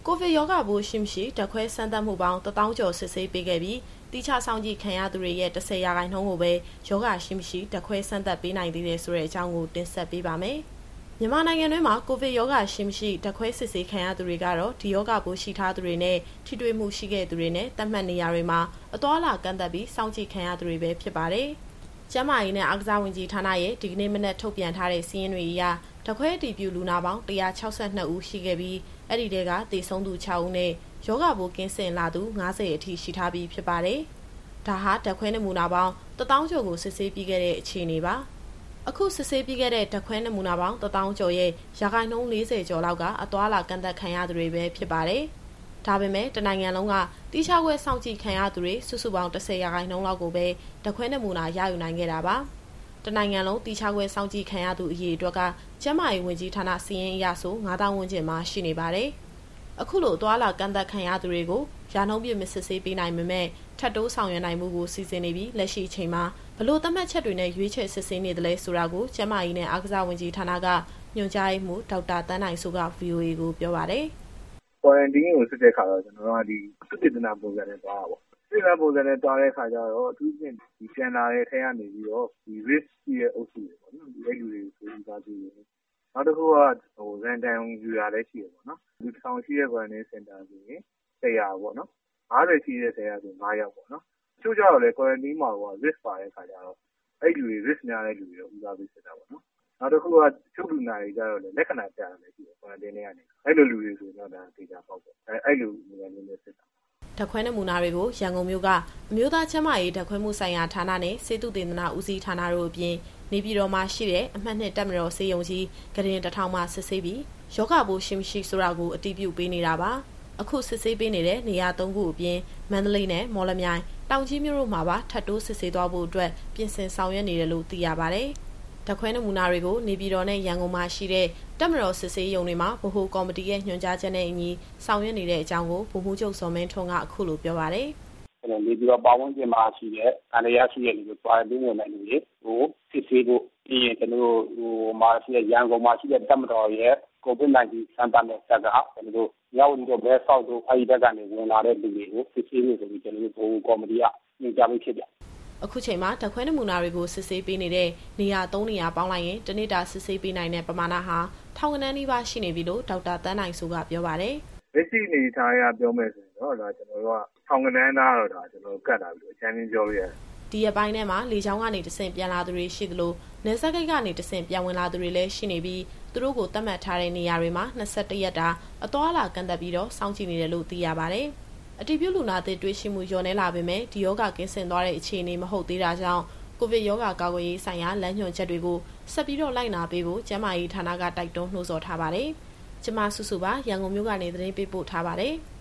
ကိုဗစ်ရောဂါပိုးရှိမရှိဓာတ်ခွဲစမ်းသပ်မှုပေါင်း1000ကျော်စစ်ဆေးပေးခဲ့ပြီးတိကျဆောင်ကြည့်ခံရသူတွေရဲ့10%ကိုပဲရောဂါရှိမရှိဓာတ်ခွဲစမ်းသပ်ပေးနိုင်သေးတယ်ဆိုတဲ့အကြောင်းကိုတင်ဆက်ပေးပါမယ်။မြန်မာနိုင်ငံတွင်းမှာကိုဗစ်ရောဂါရှိမရှိဓာတ်ခွဲစစ်ဆေးခံရသူတွေကတော့ဒီရောဂါပိုးရှိထားသူတွေနဲ့ထိတွေ့မှုရှိခဲ့သူတွေနဲ့သတ်မှတ်နေရာတွေမှာအသွားအလာကန့်သတ်ပြီးစောင့်ကြည့်ခံရသူတွေပဲဖြစ်ပါတယ်။ကျန်းမာရေးနဲ့အားကစားဝန်ကြီးဌာနရဲ့ဒီကနေ့မနက်ထုတ်ပြန်ထားတဲ့စာရင်းတွေအရဓာတ်ခွဲအတည်ပြုလူနာပေါင်း162ဦးရှိခဲ့ပြီးအဲ့ဒီတဲကသေဆုံးသူ6ဦးနဲ့ရောဂါပိုးကင်းစင်လာသူ90အထိရှိထားပြီးဖြစ်ပါတယ်။ဒါဟာဓာတ်ခွဲနမူနာပေါင်း1000ကျော်ကိုစစ်ဆေးပြီးခဲ့တဲ့အခြေအနေပါ။အခုစစ်ဆေးပြီးခဲ့တဲ့ဓာတ်ခွဲနမူနာပေါင်း1000ကျော်ရဲ့ရာခိုင်နှုန်း40ကျော်လောက်ကအသွားအလာကန့်သတ်ခံရသူတွေပဲဖြစ်ပါတယ်။ဒါပေမဲ့တနိုင်ငံလုံးကတိကျခွဲစောင့်ကြည့်ခံရသူတွေစုစုပေါင်း10ရာခိုင်နှုန်းလောက်ကိုပဲဓာတ်ခွဲနမူနာရယူနိုင်ခဲ့တာပါ။တနိုင်ငံလုံးတိကျခွဲစောင့်ကြည့်ခံရသူအရေအတွက်ကကျန်းမာရေးဝန်ကြီးဌာနစီရင်အရဆို9000ဝန်းကျင်မှာရှိနေပါတယ်။အခုလိုသွားလာကန့်သတ်ခံရသူတွေကိုရာနှုန်းပြည့်မစစ်ဆေးပေးနိုင်ပေမဲ့ထပ်တိုးဆောင်ရွက်နိုင်မှုကိုစီစဉ်နေပြီးလက်ရှိအချိန်မှာဘလို့သတ်မှတ်ချက်တွေနဲ့ရွေးချယ်စစ်ဆေးနေတယ်လဲဆိုတာကိုကျန်းမာရေးနဲ့အားကစားဝန်ကြီးဌာနကညွှန်ကြားရေးမှူးဒေါက်တာတန်းနိုင်စိုးက VOA ကိုပြောပါတယ်။ Quarantine ကိုစစ်တဲ့အခါတော့ကျွန်တော်တို့ကဒီသုတေသနပုံစံနဲ့သွားတာပေါ့။သုတေသနပုံစံနဲ့သွားတဲ့အခါကျတော့အထူးသဖြင့်ဒီပြန်လာတဲ့ထဲကနေပြီးတော့ဒီ risk ရှိတဲ့အုပ်စုတွေပေါ့နော်။ဒီအဲ့လူတွေကိုစိုးစားပြီးတယ်။နောက်တစ်ခုကrandom ယူတာလည်းရှိတယ်ပေါ့နော်။လူ1000ရှိတဲ့ quarantine center ဆိုရင်100ပေါ့နော်။50ရှိတဲ့center ဆို9ယောက်ပေါ့နော်။ချို့ကြတော့လေ quarantine မှာတော့ risk ပါတဲ့အခါကျတော့အဲ့လူတွေ risk များတဲ့လူတွေတော့ဦးစားပေးစစ်တာပေါ့နော်။နောက်တစ်ခုကချုပ်လူနာတွေကြတော့လေလက္ခဏာပြတယ်ရှိတယ် quarantine ထဲကနေအဲ့လိုလူတွေဆိုတော့ဒါဒေတာပေါက်ပေါ့အဲ့လိုလူတွေလည်းစစ်တာဓာတ်ခွဲနမူနာတွေကိုရန်ကုန်မြို့ကအမျိုးသားကျန်းမာရေးဓာတ်ခွဲမှုဆိုင်ရာဌာနနဲ့စေတုသေသနာဦးစီးဌာနတို့အပြင်နေပြည်တော်မှာရှိတဲ့အမှတ်2တပ်မတော်စေယုံကြီးကရင်1000မှာစစ်ဆေးပြီးယောဂပိုးရှိမရှိဆိုတာကိုအတည်ပြုပေးနေတာပါအခုစစ်ဆေးပေးနေတဲ့နေရာ3ခုအပြင်မန္တလေးနဲ့မော်လမြိုင်တောင်ကြီးမြို့တို့မှာပါထပ်တိုးစစ်ဆေးသွားဖို့အတွက်ပြင်ဆင်ဆောင်ရွက်နေတယ်လို့သိရပါတယ်ဓာတ်ခွဲနမူနာတွေကိုနေပြည်တော်နဲ့ရန်ကုန်မှာရှိတဲ့တပ်မတော်စစ်ဆေးရုံတွေမှာဗဟိုကော်မတီရဲ့ညွှန်ကြားချက်နဲ့အညီဆောင်ရွက်နေတဲ့အကြောင်းကိုဗိုလ်မှူးချုပ်စောမင်းထွန်းကအခုလိုပြောပါတယ်။နေပြည်တော်ပတ်ဝန်းကျင်မှာရှိတဲ့အန္တရာယ်ရှိတဲ့လူတွေပွားပြီးဝင်တဲ့လူတွေကိုစစ်ဆေးဖို့ပြီးရင်ကျွန်တော်တို့မှာရှိတဲ့ရန်ကုန်မှာရှိတဲ့တပ်မတော်ရဲ့COVID-19 စမ်းသပ်တဲ့ဆက်ကကျွန်တော်တို့ရောက်နေတော့ဘဲဆောက်တို့အဲဒီဘက်ကနေဝင်လာတဲ့လူတွေကိုစစ်ဆေးဖို့ဆိုပြီးကျွန်တော်တို့ဗဟိုကော်မတီကညွှန်ကြားပေးဖြစ်တယ်အခုချိန်မှာဓာတ်ခွဲနမူနာတွေကိုစစ်ဆေးပေးနေတဲ့နေရာ3နေရာပေါင်းလိုက်ရင်တနေ့တာစစ်ဆေးပေးနိုင်တဲ့ပမာဏဟာထောင်ကနန်းနီးပါးရှိနေပြီလို့ဒေါက်တာတန်းနိုင်စိုးကပြောပါတယ်။လက်ရှိအနေထားအရပြောမယ်ဆိုရင်တော့ဒါကျွန်တော်တို့ကထောင်ကနန်းသားတော့ဒါကျွန်တော်ကတ်လာပြီလို့အချမ်းချင်းပြောလို့ရတယ်။ဒီရက်ပိုင်းထဲမှာလေကြောင်းကနေတဆင့်ပြန်လာသူတွေရှိသလိုနယ်စပ်ဂိတ်ကနေတဆင့်ပြန်ဝင်လာသူတွေလည်းရှိနေပြီးသူတို့ကိုသတ်မှတ်ထားတဲ့နေရာတွေမှာ21ရက်တာအသွားအလာကန့်သတ်ပြီးတော့စောင့်ကြည့်နေတယ်လို့သိရပါတယ်။အတည်ပြုလူနာသစ်တွေ့ရှိမှုလျော့နည်းလာပေမဲ့ဒီရောဂါကင်းစင်သွားတဲ့အခြေအနေမဟုတ်သေးတာကြောင့်ကိုဗစ်ရောဂါကာကွယ်ရေးဆိုင်ရာလမ်းညွှန်ချက်တွေကိုဆက်ပြီးတော့လိုက်နာပေးဖို့ကျန်းမာရေးဌာနကတိုက်တွန်းနှိုးဆော်ထားပါတယ်။ကျမစုစုပါရန်ကုန်မြို့ကနေသတင်းပေးပို့ထားပါတယ်။